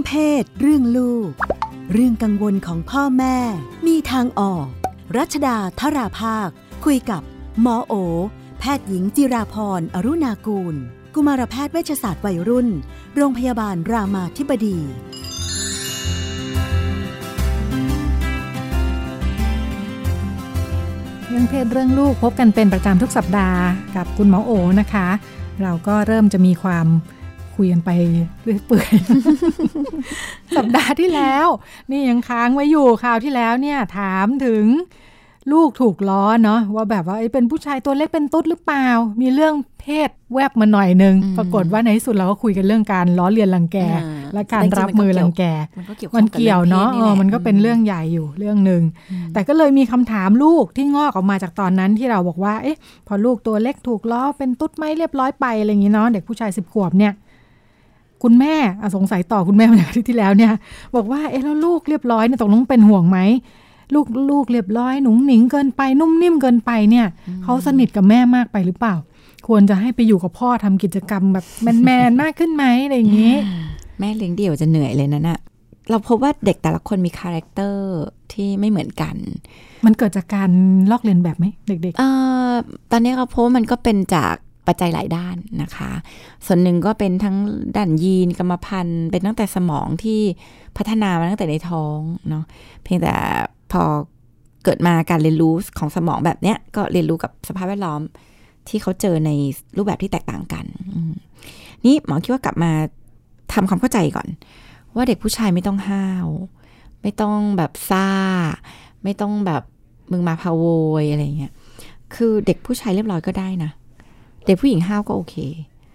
เพศเรื่องลูกเรื่องกังวลของพ่อแม่มีทางออกรัชดาธราภาคคุยกับหมอโอแพทย์หญิงจิราพรอรุณากูลกุมารแพทย์เวชศาสตร์วัยรุ่นโรงพยาบาลรามาธิบดีเรื่องเพศเรื่องลูกพบกันเป็นประจำทุกสัปดาห์กับคุณหมอโอนะคะเราก็เริ่มจะมีความคุยกันไปเรื่อยเปื่อย สัปดาห์ที่แล้วนี่ยังค้างไว้อยู่คราวที่แล้วเนี่ยถามถึงลูกถูกล้อเนาะว่าแบบว่าเป็นผู้ชายตัวเล็กเป็นตุ๊ดหรือเปล่ามีเรื่องเพศแวบมาหน่อยนึงปรากฏว่าในที่สุดเราก็คุยกันเรื่องการล้อเลียนรังแกและการรับมือรังแกมันเกี่ยวเนาะมันก็เป็นเรื่องใหญ่อยู่เรื่องนึงแต่ก็เลยมีคำถามลูกที่งอกออกมาจากตอนนั้นที่เราบอกว่าเอ๊ะพอลูกตัวเล็กถูกล้อเป็นตุ๊ดไม่เรียบร้อยไปอะไรอย่างงี้เนาะเด็กผู้ชาย10 ขวบเนี่ยคุณแม่สงสัยต่อคุณแม่มาจากที่แล้วเนี่ยบอกว่าเอ๊ะแล้วลูกเรียบร้อยเนี่ยตกลงเป็นห่วงไหมลูกเรียบร้อยหนุ่งหนิงเกินไปนุ่มนิ่มเกินไปเนี่ยเขาสนิทกับแม่มากไปหรือเปล่าควรจะให้ไปอยู่กับพ่อทำกิจกรรมแบบแมนๆมากขึ้นไหมอะไรอย่างนี้แม่เลี้ยงเดี่ยวจะเหนื่อยเลยนะน่ะเราพบว่าเด็กแต่ละคนมีคาแรคเตอร์ที่ไม่เหมือนกันมันเกิดจากการลอกเลียนแบบไหมเด็กๆตอนนี้เราพบว่ามันก็เป็นจากปัจจัยหลายด้านนะคะส่วนหนึ่งก็เป็นทั้งด้านยีนกรรมพันธุ์เป็นตั้งแต่สมองที่พัฒนามาตั้งแต่ในท้องเนาะเพียงแต่พอเกิดมาการเรียนรู้ของสมองแบบเนี้ยก็เรียนรู้กับสภาพแวดล้อมที่เขาเจอในรูปแบบที่แตกต่างกันนี่หมอคิดว่ากลับมาทำความเข้าใจก่อนว่าเด็กผู้ชายไม่ต้องห้าวไม่ต้องแบบซ่าไม่ต้องแบบมึงมาพะโวยอะไรเงี้ยคือเด็กผู้ชายเรียบร้อยก็ได้นะเด็กผู้หญิงห้าวก็โอเค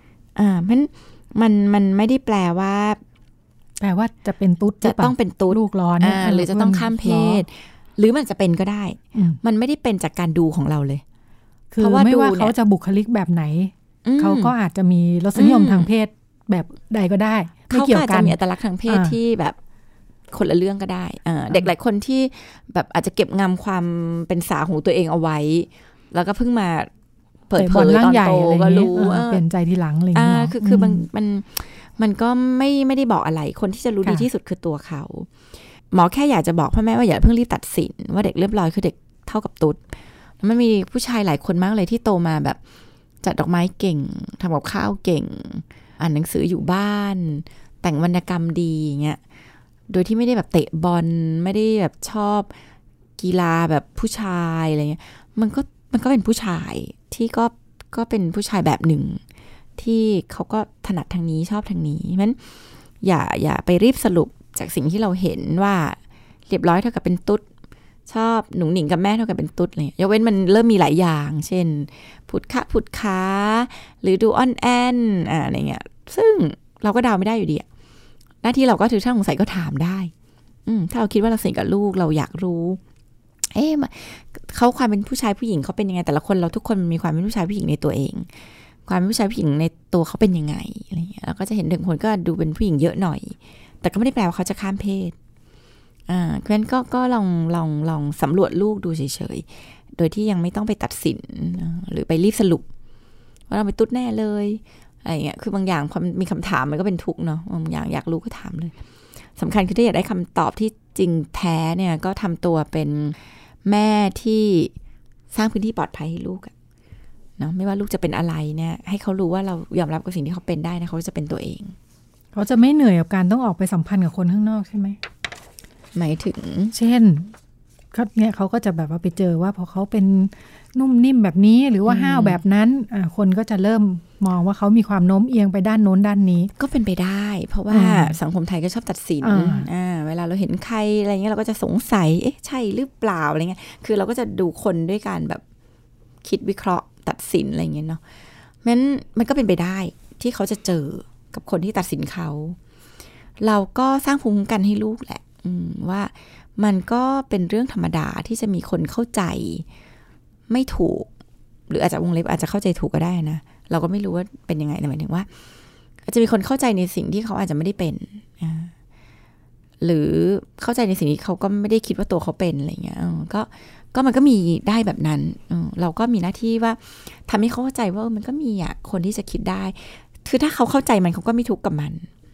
มันไม่ได้แปลว่าจะเป็นตุ๊ดจะต้องเป็นตุ๊ดลูกร้อนหรือจะต้องข้ามเพศหรือมันจะเป็นก็ได้มันไม่ได้เป็นจากการดูของเราเลยคือไม่ว่าเขาจะบุคลิกแบบไหนเขาก็อาจจะมีรสนิยมทางเพศแบบใดก็ได้เขาอาจจะมีอัตลักษณ์ทางเพศที่แบบคนละเรื่องก็ได้เด็กหลายคนที่แบบอาจจะเก็บงำความเป็นสาวของตัวเองเอาไว้แล้วก็เพิ่งมาเปิดเผยตอนโตก็รู้เปลี่ยนใจทีหลังอะไรอย่างเงี้ยคือมันก็ไม่ได้บอกอะไรคนที่จะรู้ดีที่สุดคือตัวเขาหมอแค่อยากจะบอกพ่อแม่ว่าอย่าเพิ่งรีบตัดสินว่าเด็กเรียบร้อยคือเด็กเท่ากับตุ๊ดมันมีผู้ชายหลายคนมากเลยที่โตมาแบบจัดดอกไม้เก่งทำกับข้าวเก่งอ่านหนังสืออยู่บ้านแต่งวรรณกรรมดีอย่างเงี้ยโดยที่ไม่ได้แบบเตะบอลไม่ได้แบบชอบกีฬาแบบผู้ชายอะไรเงี้ยมันก็เป็นผู้ชายที่ก็เป็นผู้ชายแบบหนึ่งที่เขาก็ถนัดทางนี้ชอบทางนี้งั้นอย่าไปรีบสรุปจากสิ่งที่เราเห็นว่าเรียบร้อยเท่ากับเป็นตุ๊ดชอบหนุ่งหนิงกับแม่เท่ากับเป็นตุ๊ดเลยยกเว้นมันเริ่มมีหลายอย่างเช่นผุดขาหรือดูอ่อนแอนอะไรเงี้ยซึ่งเราก็เดาไม่ได้อยู่ดีหน้าที่เราก็ถือช่างสงสัยก็ถามได้ถ้าเราคิดว่าเราสนิทกับลูกเราอยากรู้เขาความเป็นผู้ชายผู้หญิงเขาเป็นยังไงแต่ละคนเราทุกคนมีความเป็นผู้ชายผู้หญิงในตัวเองความเป็นผู้ชายผู้หญิงในตัวเขาเป็นยังไงอะไรเงี้ยเราก็จะเห็นถึงคนก็ดูเป็นผู้หญิงเยอะหน่อยแต่ก็ไม่ได้แปลว่าเขาจะข้ามเพศเพราะฉะนั้นก็ลองสำรวจลูกดูเฉยๆโดยที่ยังไม่ต้องไปตัดสินหรือไปรีบสรุปว่าเราไปตุ๊ดแน่เลยอะไรเงี้ยคือบางอย่างพอมีคำถามมันก็เป็นทุกข์เนาะบางอย่างอยากรู้ก็ถามเลยสำคัญคือถ้าอยากได้คำตอบที่จริงแท้เนี่ยก็ทำตัวเป็นแม่ที่สร้างพื้นที่ปลอดภัยให้ลูกเนาะไม่ว่าลูกจะเป็นอะไรเนี่ยให้เขารู้ว่าเรายอมรับกับสิ่งที่เขาเป็นได้นะเขาจะเป็นตัวเองเขาจะไม่เหนื่อยกับการต้องออกไปสัมพันธ์กับคนข้างนอกใช่ไหมหมายถึงเช่นเนี่ยเขาก็จะแบบว่าไปเจอว่าพอเขาเป็นนุ่มนิ่มแบบนี้หรือว่าห้าวแบบนั้นคนก็จะเริ่มมองว่าเขามีความโน้มเอียงไปด้านโน้นด้านนี้ก็เป็นไปได้เพราะว่าสังคมไทยก็ชอบตัดสินเวลาเราเห็นใครอะไรเงี้ยเราก็จะสงสัยใช่หรือเปล่าอะไรเงี้ยคือเราก็จะดูคนด้วยการแบบคิดวิเคราะห์ตัดสินอะไรเงี้ยเนาะงั้นมันก็เป็นไปได้ที่เขาจะเจอกับคนที่ตัดสินเขาเราก็สร้างภูมิคุ้มกันให้ลูกแหละว่ามันก็เป็นเรื่องธรรมดาที่จะมีคนเข้าใจไม่ถูกหรืออาจจะวงเล็บอาจจะเข้าใจถูกก็ได้นะเราก็ไม่รู้ว่าเป็นยังไงแต่หมายถึงว่าอาจจะมีคนเข้าใจในสิ่งที่เขาอาจจะไม่ได้เป็นหรือเข้าใจในสิ่งที่เขาก็ไม่ได้คิดว่าตัวเขาเป็นอะไรเงี้ยก็มันก็มีได้แบบนั้นเราก็มีหน้าที่ว่าทำให้เขาเข้าใจว่ามันก็มีคนที่จะคิดได้คือถ้าเขาเข้าใจมันเขาก็ไม่ทุกข์กับมัน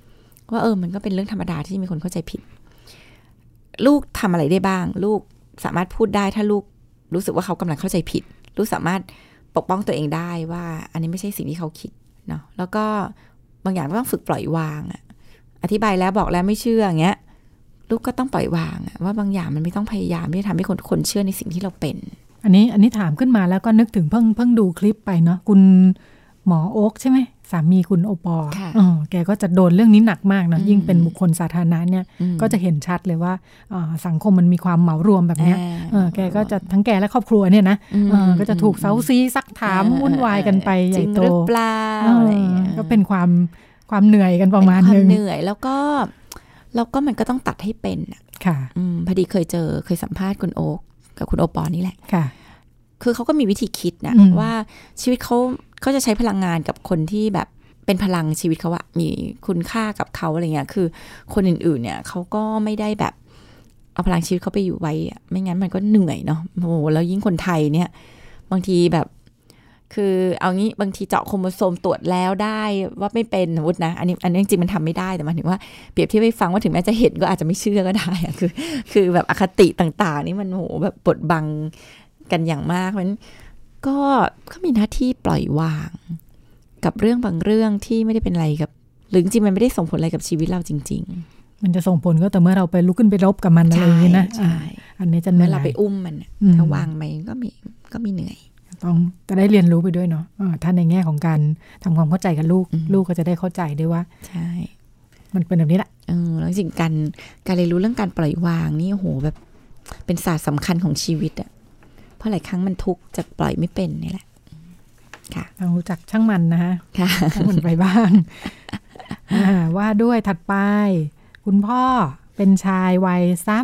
ว่ามันก็เป็นเรื่องธรรมดาที่มีคนเข้าใจผิดลูกทำอะไรได้บ้างลูกสามารถพูดได้ถ้าลูกรู้สึกว่าเขากำลังเข้าใจผิดลูกสามารถปกป้องตัวเองได้ว่าอันนี้ไม่ใช่สิ่งที่เขาคิดเนาะแล้วก็บางอย่างต้องฝึกปล่อยวางอธิบายแล้วบอกแล้วไม่เชื่ออย่างเงี้ยลูกก็ต้องปล่อยวางว่าบางอย่างมันไม่ต้องพยายามที่จะทำให้คนเชื่อในสิ่งที่เราเป็นอันนี้ถามขึ้นมาแล้วก็นึกถึงเพิ่งดูคลิปไปเนาะคุณหมอโอ๊คใช่ไหมสามีคุณโอปอแกก็จะโดนเรื่องนี้หนักมากนะยิ่งเป็นบุคคลสาธารณะเนี่ยก็จะเห็นชัดเลยว่าสังคมมันมีความเหมารวมแบบนี้แกก็จะทั้งแกและครอบครัวเนี่ยนะก็จะถูกเซาซีซักถามวุ่นวายกันไปใหญ่โตจริงหรือเปล่าอะไรก็เป็นความเหนื่อยกันประมาณนึงเหนื่อยแล้วก็มันก็ต้องตัดให้เป็นค่ะพอดีเคยสัมภาษณ์คุณโอ๊คกับคุณโอปอนี่แหละค่ะคือเขาก็มีวิธีคิดนะว่าชีวิตเขาจะใช้พลังงานกับคนที่แบบเป็นพลังชีวิตเขาอะมีคุณค่ากับเขาอะไรเงี้ยคือคนอื่นๆเนี่ยเขาก็ไม่ได้แบบเอาพลังชีวิตเขาไปอยู่ไว้ไม่งั้นมันก็เหนื่อยเนาะโอ้โหแล้วยิ่งคนไทยเนี่ยบางทีแบบคือเอางี้บางทีเจาะโครโมโซมตรวจแล้วได้ว่าไม่เป็นสมมตินะอันนี้จริงๆมันทำไม่ได้แต่หมายถึงว่าเปรียบเทียบให้ฟังว่าถึงแม้จะเห็นก็อาจจะไม่เชื่อก็ได้คือแบบอคติต่างๆนี่มันโหแบบบดบังกันอย่างมากมันก็มีหน้าที่ปล่อยวางกับเรื่องบางเรื่องที่ไม่ได้เป็นอะไรกับหรือจริงๆมันไม่ได้ส่งผลอะไรกับชีวิตเราจริงๆมันจะส่งผลก็แต่เมื่อเราไปลุกขึ้นไปรบกับมันอะไรอย่างนี้นะอันนี้จะเหนื่อยเราไปอุ้มมันถ้าวางไปก็มีเหนื่อยต้องจะได้เรียนรู้ไปด้วยเนาะท่านในแง่ของการทำความเข้าใจกับลูกก็จะได้เข้าใจด้วยว่าใช่มันเป็นแบบนี้แหละแล้วจริงการเรียนรู้เรื่องการปล่อยวางนี่โหแบบเป็นศาสตร์สำคัญของชีวิตอะเพราะหลายครั้งมันทุกข์จะปล่อยไม่เป็นนี่แหละค่ะต้องรู้จักช่างมันนะคะค่ะช่างมันไปบ้าง ว่าด้วยถัดไปคุณพ่อเป็นชายวัย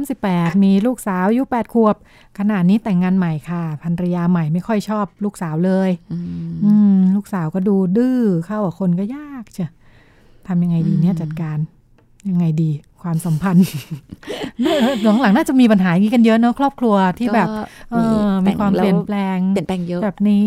38มีลูกสาวอายุ8 ขวบขณะนี้แต่งงานใหม่ค่ะภรรยาใหม่ไม่ค่อยชอบลูกสาวเลยลูกสาวก็ดูดื้อเข้ากับคนก็ยากจ้ะทำยังไงดีเนี่ยจัดการยังไงดีความสัมพันธ์ หลังๆน่าจะมีปัญหาอย่างนี้กันเยอะเนอะครอบครัวที่แบบมีความเปลี่ยนแปลงเยอะแบบนี้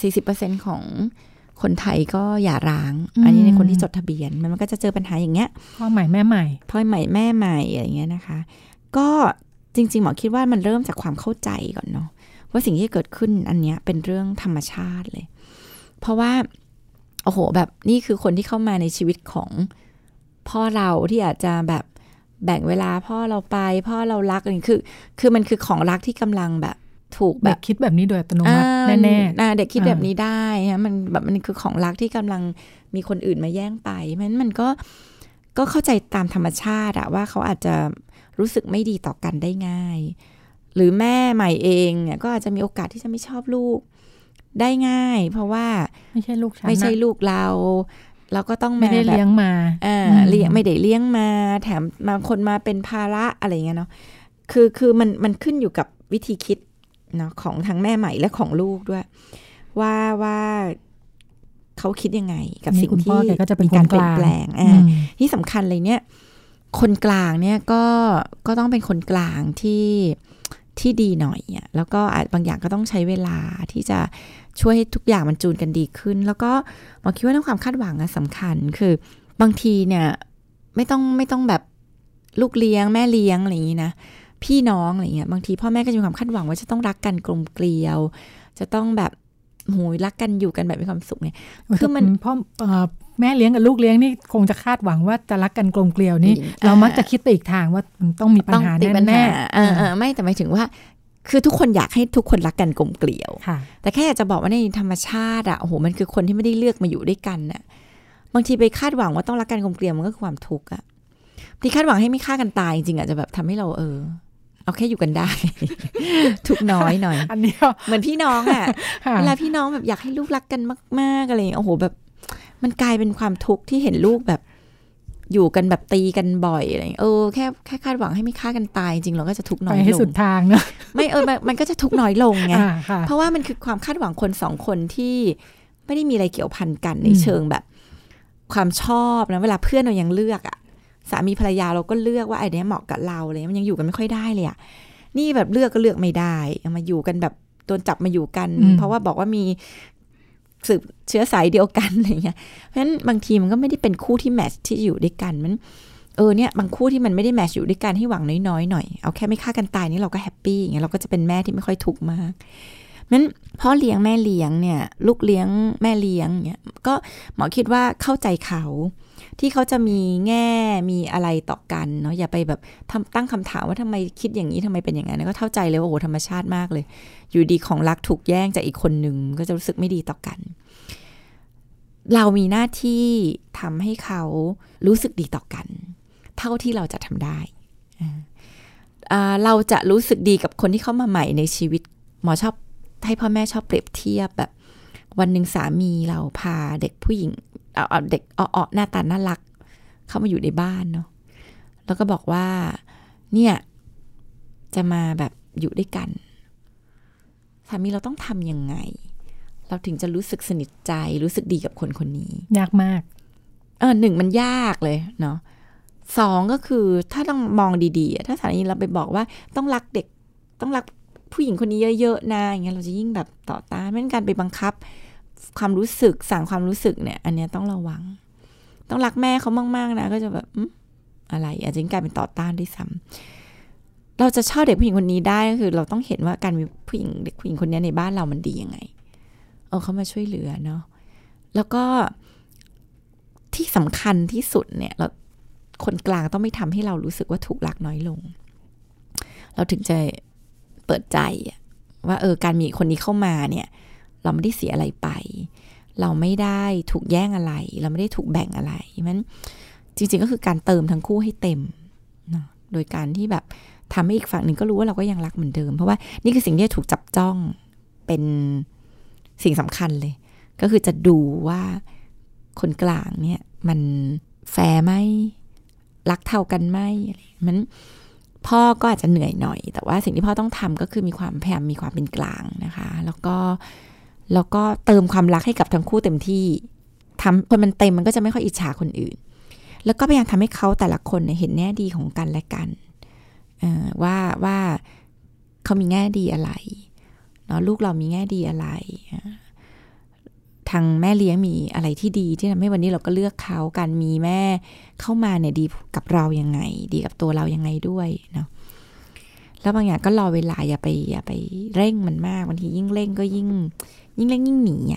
40% ของคนไทยก็หย่าร้างอันนี้ในคนที่จดทะเบียนมันก็จะเจอปัญหาอย่างเงี้ยพ่อใหม่แม่ใหม่อะไรอย่างเงี้ยนะคะก็จริงๆหมอคิดว่ามันเริ่มจากความเข้าใจก่อนเนาะว่าสิ่งที่เกิดขึ้นอันเนี้ยเป็นเรื่องธรรมชาติเลยเพราะว่าโอ้โหแบบนี่คือคนที่เข้ามาในชีวิตของพ่อเราที่อาจจะแบบแบ่งเวลาพ่อเราไปพ่อเรารักอะไรคือมันคือของรักที่กำลังแบบถูกแบบคิดแบบนี้โดยอัตโนมัติแน่ๆเด็กคิดแบบนี้ได้นะมันคือของรักที่กำลังมีคนอื่นมาแย่งไปมันก็เข้าใจตามธรรมชาติอะว่าเขาอาจจะรู้สึกไม่ดีต่อกันได้ง่ายหรือแม่ใหม่เองเนี่ยก็อาจจะมีโอกาสที่จะไม่ชอบลูกได้ง่ายเพราะว่าไม่ใช่ลูกฉันไม่ใช่ลูกเราก็ต้องไม่ได้เลี้ยงมาเลี้ยงไม่ได้เลี้ยงมาแถมบางคนมาเป็นภาระอะไรเงี้ยเนาะคือมันขึ้นอยู่กับวิธีคิดเนาะของทั้งแม่ใหม่และของลูกด้วยว่าเขาคิดยังไงกับสิ่งที่มีการเปลี่ยนแปลงที่สำคัญเลยเนี่ยคนกลางเนี่ยก็ต้องเป็นคนกลางที่ดีหน่อยอ่ะแล้วก็บางอย่างก็ต้องใช้เวลาที่จะช่วยให้ทุกอย่างมันจูนกันดีขึ้นแล้วก็หมอคิดว่าเรื่องความคาดหวังสำคัญคือบางทีเนี่ยไม่ต้องแบบลูกเลี้ยงแม่เลี้ยงอะไรอย่างนี้นะพี่น้องอะไรเงี้ยบางทีพ่อแม่ก็จะมีความคาดหวังว่าจะต้องรักกันกลมเกลียวจะต้องแบบโหยรักกันอยู่กันแบบมีความสุขเนี่ยคือมันพ่อแม่เลี้ยงกับลูกเลี้ยงนี่คงจะคาดหวังว่าจะรักกันกลมเกลียวนี่เรามักจะคิดไปอีกทางว่ามันต้องมีปัญหาแน่ไม่แต่หมายถึงว่าคือทุกคนอยากให้ทุกคนรักกันกลมเกลียวแต่แค่อยากจะบอกว่าในธรรมชาติอะโอ้โหมันคือคนที่ไม่ได้เลือกมาอยู่ด้วยกันน่ะบางทีไปคาดหวังว่าต้องรักกันกลมเกลียวมันก็คือความทุกข์อะที่คาดหวังให้ไม่ฆ่ากันตายจริงๆอาจจะแบบทำให้เราเอาแค่อยู่กันได้ ทุกน้อยหน่อยอันนี้เหมือนพี่น้องอ่ะ เวลาพี่น้องแบบอยากให้ลูกรักกันมากๆอะไรโอ้โหแบบมันกลายเป็นความทุกข์ที่เห็นลูกแบบอยู่กันแบบตีกันบ่อยอะไรแค่คาดหวังให้ไม่ฆ่ากันตายจริงเราก็จะทุกข์น้อยลงไปให้สุดทางเนอะไม่มันก็จะทุกข์น้อยลงไงเพราะว่ามันคือความคาดหวังคนสองคนที่ไม่ได้มีอะไรเกี่ยวพันกันในเชิงแบบความชอบนะเวลาเพื่อนเรายังเลือกอ่ะสามีภรรยาเราก็เลือกว่าไอ้นี่เหมาะกับเราเลยมันยังอยู่กันไม่ค่อยได้เลยอ่ะนี่แบบเลือกก็เลือกไม่ได้มาอยู่กันแบบโดนจับมาอยู่กันเพราะว่าบอกว่ามีสืบเชื้อสายเดียวกันอะไรเงี้ยเพราะฉะนั้นบางทีมันก็ไม่ได้เป็นคู่ที่แมทช์ที่อยู่ด้วยกันมันเนี่ยบางคู่ที่มันไม่ได้แมทช์อยู่ด้วยกันให้หวังน้อยๆหน่อยเอาแค่ไม่ฆ่ากันตายนี่เราก็แฮปปี้อย่างเงี้ยเราก็จะเป็นแม่ที่ไม่ค่อยทุกข์มากนั้นพ่อเลี้ยงแม่เลี้ยงเนี่ยลูกเลี้ยงแม่เลี้ยงเนี่ยก็หมอคิดว่าเข้าใจเขาที่เขาจะมีแง่มีอะไรต่อกันเนาะอย่าไปแบบตั้งคำถามว่าทำไมคิดอย่างนี้ทำไมเป็นอย่างนั้นก็เข้าใจเลยว่าโอ้ธรรมชาติมากเลยอยู่ดีของรักถูกแย่งจากอีกคนนึงก็จะรู้สึกไม่ดีต่อกันเรามีหน้าที่ทำให้เขารู้สึกดีต่อกันเท่าที่เราจะทำได้เราจะรู้สึกดีกับคนที่เข้ามาใหม่ในชีวิตหมอชอบให้พ่อแม่ชอบเปรียบเทียบแบบวันหนึ่งสามีเราพาเด็กผู้หญิงเอาเด็กหน้าตาน่ารักเข้ามาอยู่ในบ้านเนาะแล้วก็บอกว่าเนี่ยจะมาแบบอยู่ด้วยกันสามีเราต้องทำยังไงเราถึงจะรู้สึกสนิทใจรู้สึกดีกับคนคนนี้ยากมากหนึ่งมันยากเลยเนาะสองก็คือถ้าต้องมองดีๆถ้าสามีเราไปบอกว่าต้องรักเด็กต้องรักผู้หญิงคนนี้เยอะๆนะอย่างเงี้ยเราจะยิ่งแบบต่อต้านไม่เป็นการไปบังคับความรู้สึกสั่งความรู้สึกเนี่ยอันเนี้ยต้องระวังต้องรักแม่เขามากๆนะก็จะแบบอะไรอาจจะกลายเป็นต่อต้านด้วยซ้ำเราจะชอบเด็กผู้หญิงคนนี้ได้ก็คือเราต้องเห็นว่าการมีเด็กผู้หญิงคนนี้ในบ้านเรามันดียังไงเขามาช่วยเหลือเนาะแล้วก็ที่สำคัญที่สุดเนี่ยเราคนกลางต้องไม่ทำให้เรารู้สึกว่าถูกรักน้อยลงเราถึงจะเปิดใจว่าการมีคนนี้เข้ามาเนี่ยเราไม่ได้เสียอะไรไปเราไม่ได้ถูกแย่งอะไรเราไม่ได้ถูกแบ่งอะไรมันจริงๆก็คือการเติมทั้งคู่ให้เต็มเนาะโดยการที่แบบทำให้อีกฝั่งหนึ่งก็รู้ว่าเราก็ยังรักเหมือนเดิมเพราะว่านี่คือสิ่งที่ถูกจับจ้องเป็นสิ่งสำคัญเลยก็คือจะดูว่าคนกลางเนี่ยมันแฟร์ไหมรักเท่ากันไหมมันพ่อก็อาจจะเหนื่อยหน่อยแต่ว่าสิ่งที่พ่อต้องทำก็คือมีความพยายามมีความเป็นกลางนะคะแล้วก็เติมความรักให้กับทั้งคู่เต็มที่ทำคนมันเต็มมันก็จะไม่ค่อยอิจฉาคนอื่นแล้วก็พยายามทำให้เขาแต่ละคนเห็นแง่ดีของกันและกันว่าเขามีแง่ดีอะไรเนาะลูกเรามีแง่ดีอะไรทางแม่เลี้ยงมีอะไรที่ดีที่ทำให้วันนี้เราก็เลือกเขาการมีแม่เข้ามาเนี่ยดีกับเรายังไงดีกับตัวเรายังไงด้วยเนาะแล้วบางอย่างก็รอเวลาอย่าไปเร่งมันมากบางทียิ่งเร่งก็ยิ่งเร่งยิ่งหนี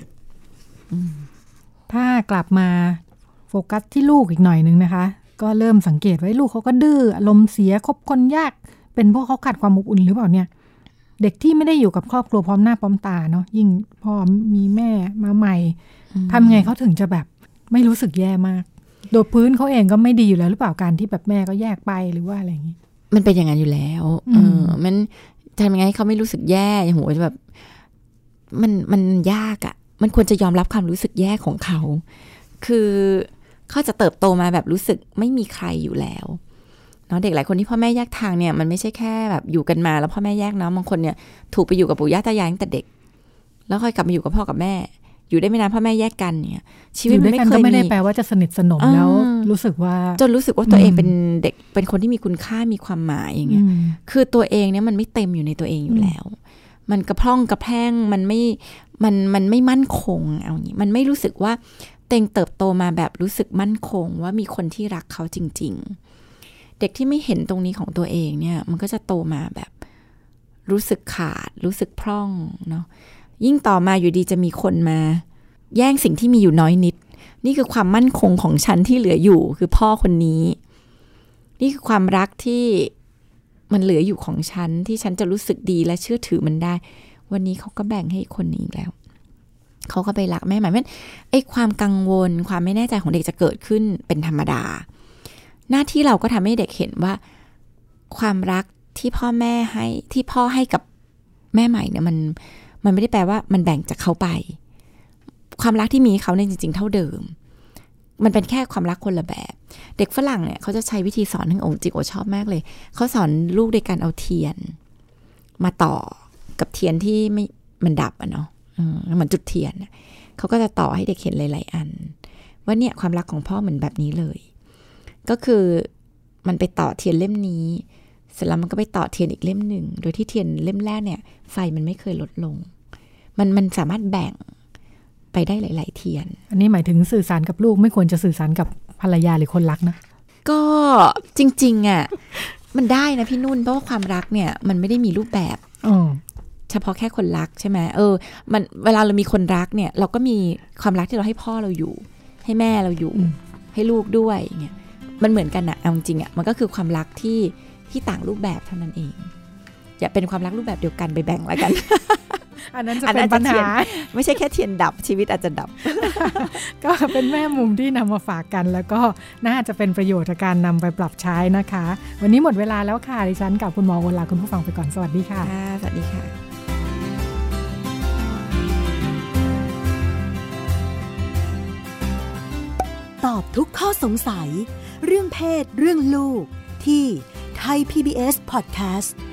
ถ้ากลับมาโฟกัสที่ลูกอีกหน่อยนึงนะคะก็เริ่มสังเกตไว้ลูกเขาก็ดื้ออารมณ์เสียคบคนยากเป็นเพราะเขาขาดความอบอุ่นหรือเปล่าเนี่ยเด็กที่ไม่ได้อยู่กับครอบครัวพร้อมหน้าพร้อมตาเนาะยิ่งพ่อมีแม่มาใหม่ทำไงเขาถึงจะแบบไม่รู้สึกแย่มากโดยพื้นเขาเองก็ไม่ดีอยู่แล้วหรือเปล่าการที่แบบแม่ก็แยกไปหรือว่าอะไรอย่างนี้มันเป็นอย่างนั้นอยู่แล้วมันทำยังไงให้เขาไม่รู้สึกแย่อย่างโหแบบมันยากอ่ะมันควรจะยอมรับความรู้สึกแย่ของเขาคือเขาจะเติบโตมาแบบรู้สึกไม่มีใครอยู่แล้วเนาะเด็กหลายคนที่พ่อแม่แยกทางเนี่ยมันไม่ใช่แค่แบบอยู่กันมาแล้วพ่อแม่แยกเนาะบางคนเนี่ยถูกไปอยู่กับปู่ย่าตายายตั้งแต่เด็กแล้วค่อยกลับมาอยู่กับพ่อกับแม่อยู่ได้ไม่นานพ่อแม่แยกกันเนี่ยชีวิตมันไม่เคยมีไม่ได้แปลว่าจะสนิทสนมแล้วรู้สึกว่าจนรู้สึกว่าตัวเองเป็นเด็กเป็นคนที่มีคุณค่ามีความหมายอย่างเงี้ยคือตัวเองเนี่ยมันไม่เต็มอยู่ในตัวเองอยู่แล้วมันกระพร่องกระแพร่งมันไม่มั่นคงเอาอย่างนี้มันไม่รู้สึกว่าเต็งเติบโตมาแบบรู้สึกมั่นคงว่ามีคนที่รักเขาจริงๆเด็กที่ไม่เห็นตรงนี้ของตัวเองเนี่ยมันก็จะโตมาแบบรู้สึกขาดรู้สึกพร่องเนาะยิ่งต่อมาอยู่ดีจะมีคนมาแย่งสิ่งที่มีอยู่น้อยนิดนี่คือความมั่นคงของฉันที่เหลืออยู่คือพ่อคนนี้นี่คือความรักที่มันเหลืออยู่ของฉันที่ฉันจะรู้สึกดีและเชื่อถือมันได้วันนี้เขาก็แบ่งให้คนนี้อีกแล้วเขาก็ไปรักแม่ใหม่ไอ้ความกังวลความไม่แน่ใจของเด็กจะเกิดขึ้นเป็นธรรมดาหน้าที่เราก็ทำให้เด็กเห็นว่าความรักที่พ่อแม่ให้ที่พ่อให้กับแม่ใหม่เนี่ยมันไม่ได้แปลว่ามันแบ่งจากเขาไปความรักที่มีเขาเนี่ยจริงๆเท่าเดิมมันเป็นแค่ความรักคนละแบบเด็กฝรั่งเนี่ยเขาจะใช้วิธีสอนทางองค์จริงชอบมากเลยเขาสอนลูกโดยการเอาเทียนมาต่อกับเทียนที่ไม่มันดับอะเนาะเหมือนจุดเทียนเขาก็จะต่อให้เด็กเห็นหลายๆอันว่าเนี่ยความรักของพ่อเหมือนแบบนี้เลยก็คือมันไปต่อเทียนเล่มนี้เสร็จแล้วมันก็ไปต่อเทียนอีกเล่มหนึ่งโดยที่เทียนเล่มแรกเนี่ยไฟมันไม่เคยลดลงมันสามารถแบ่งไปได้หลายๆเทียนอันนี้หมายถึงสื่อสารกับลูกไม่ควรจะสื่อสารกับภรรยาหรือคนรักนะก็จริงๆอ่ะมันได้นะพี่นุ่นเพราะว่าความรักเนี่ยมันไม่ได้มีรูปแบบเฉพาะแค่คนรักใช่ไหมมันเวลาเรามีคนรักเนี่ยเราก็มีความรักที่เราให้พ่อเราอยู่ให้แม่เราอยู่ให้ลูกด้วยอย่างเงี้ยมันเหมือนกันนะเอาจริงๆอ่ะมันก็คือความรักที่ต่างรูปแบบเท่านั้นเองอย่าเป็นความรักรูปแบบเดียวกันไปแบ่งแล้วกันอันนั้นจะเป็นปัญหาไม่ใช่แค่เทียนดับชีวิตอาจจะดับก็เป็นแม่มุมที่นำมาฝากกันแล้วก็น่าจะเป็นประโยชน์ในการนำไปปรับใช้นะคะวันนี้หมดเวลาแล้วค่ะดิฉันกับคุณหมอโอลาคุณผู้ฟังไปก่อนสวัสดีค่ะสวัสดีค่ะตอบทุกข้อสงสัยเรื่องเพศเรื่องลูกที่ Thai PBS Podcast